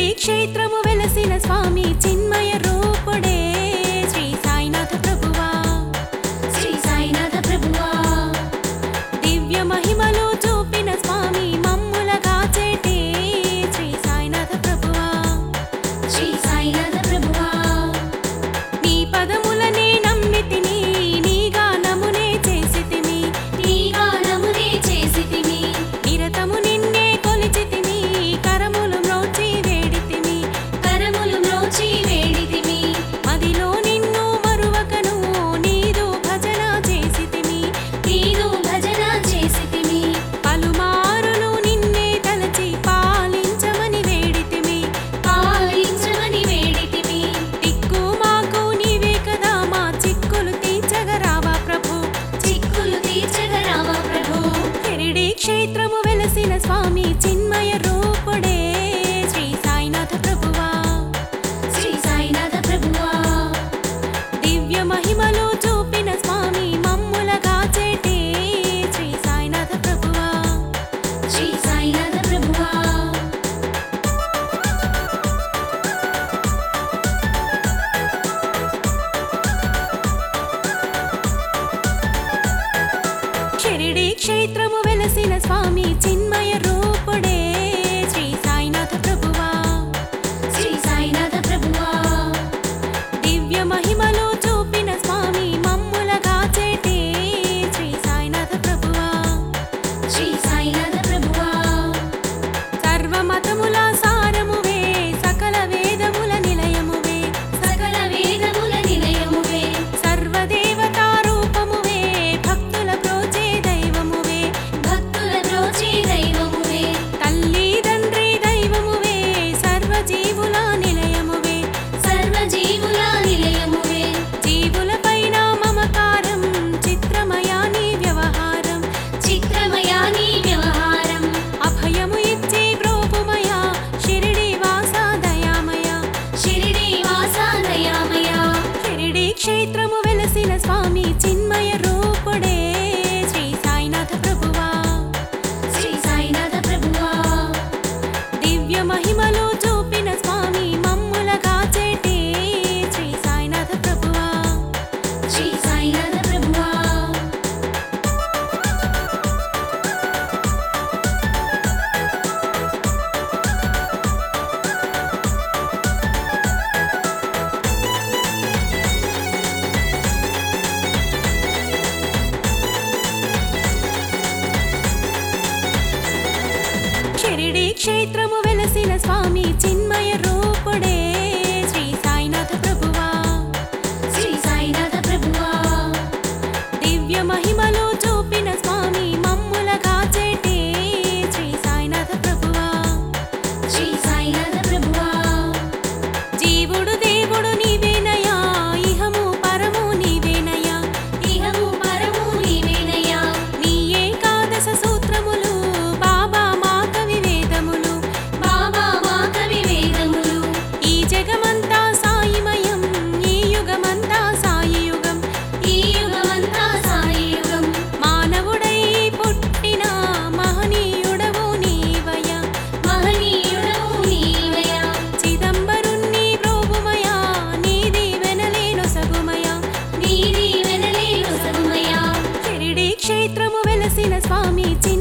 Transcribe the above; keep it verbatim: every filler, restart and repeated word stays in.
క్షేత్రము వెలసిన స్వామి చిన్మయ రూపుడే శ్రీ సాయినాథ ప్రభువా శ్రీ సాయినాథ ప్రభువా దివ్య మహిమలు చూపిన స్వామి మమ్ముల గాచేటి శ్రీ సాయినాథ ప్రభువా శ్రీ సాయినాథ ప్రభువా నీ పదములనే నమ్మితిని నీ గానమునే చేసితిమి నీ గానమునే చేసితిమి నిరతము నిన్నే కొలిచితిమి కరములు మ్రోచి వేడితిమి కరములు మ్రోచి వేడితిమి మదిలో నిన్ను మరువకను నీదు భజన చేసితిమి నీదు భజన చేసితిమి పలుమారులు నిన్నే తలచి పాలించమని వేడితిమి పాలించమని వేడితిమి దిక్కు మాకు నీవే కదా మా చిక్కులు తీర్చగరావా ప్రభు చిక్కులు తీర్చగరావా ప్రభు షిరిడి క్షేత్రము వెలసిన స్వామి చిన్మయ రూపుడే శ్రీ సాయినాథ ప్రభువా శ్రీ సాయినాథ ప్రభువా దివ్య మహిమలు చూపిన స్వామి మమ్ముల గాచేటి శ్రీ సాయినాథ ప్రభువా శ్రీ సాయినాథ ప్రభువా షిరిడి క్షేత్రము వెలసిన స్వామి చిన్మయ రూపుడే శ్రీ సాయినాథ ప్రభువా శ్రీ సాయినాథ ప్రభువా దివ్య మహిమలు చూపిన స్వామి మమ్ముల గాచేటి శ్రీ సాయినాథ ప్రభువా శ్రీ సాయినాథ ప్రభువా సర్వమతముల సారమువే సకల వేదముల నిలయమువే సకల వేదముల నిలయమువే సర్వదేవతా రూపమువే భక్తుల బ్రోచే దైవమువే భక్తుల బ్రోచే దైవమువే తల్లి తండ్రి దైవమువే సర్వజీవుల నిలయమువే సర్వజీవుల నిలయమువే జీవులపైన మమకారం చిత్రమయా నీ వ్యవహారం చిత్రమయా నీ వ్యవహారం అభయము ఇచ్చి బ్రోపుమయా షిరిడి వాస దయామయ షిరిడి వాస దయామయ షిరిడి క్షేత్రము వెలసిన స్వామి చిన్మయ రూపుడే శ్రీ సాయినాథ ప్రభువా శ్రీ సాయినాథ ప్రభువా దివ్య మహిమలు చూపిన స్వామి మమ్ముల గాచేటి శ్రీ సాయినాథ ప్రభువా శ్రీ సాయినాథ ప్రభువా షిరిడి క్షేత్రము వెలసిన స్వామి చిన్మయ రూపుడే శ్రీ సాయినాథ ప్రభువా శ్రీ సాయినాథ ప్రభువా దివ్య మహిమలు చూపిన స్వామి మమ్ముల గాచేటి శ్రీ సాయినాథ ప్రభువా శ్రీ సాయినాథ ప్రభువా జీవుడు దేవుడు నీవేనయా ఇహము పరము నీవేనయా ఇహము పరము నీవేనయా నీ ఏకాదశ సూత్రములు బాబా మా కవి వేదములు బాబా మా కవి వేదములు ఈ జగమంతా సాయిమయం ఈ యుగమంతా సాయి యుగం ఈ యుగమంతా సాయి యుగం మానవుడై పుట్టిన మహనీయుడవు నీవయ్యా మహనీయుడవు నీవయ్యా చిదంబరుణ్ణి బ్రోవుమయా నీ దీవెనలే నొసగుమయా నీ దీవెనలే నొసగుమయా షిరిడి క్షేత్రము వెలసిన స్వామి చిన్